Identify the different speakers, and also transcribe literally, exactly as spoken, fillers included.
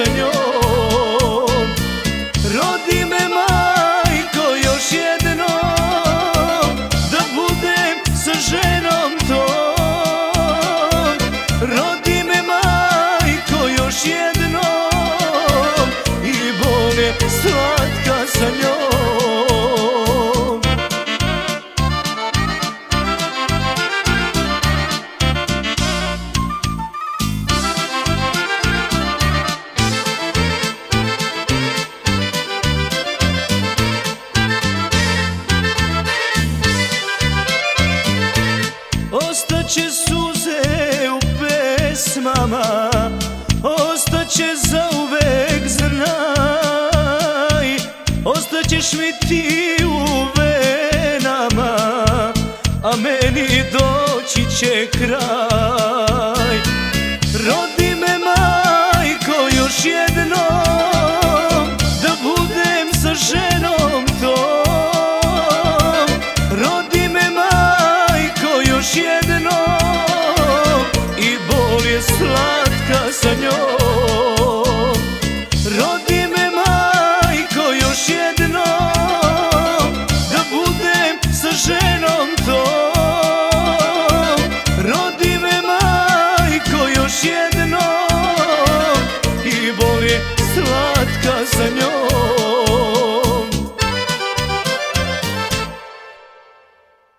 Speaker 1: sa njom. Rodi me majko još jednom, da budem sa ženom tom. Rodi me majko još jednom, i bude slatka sa njom. Ostaće suze u pesmama, ostaće zauvek, znaj. Ostaćeš mi ti u venama, a meni doći će kraj.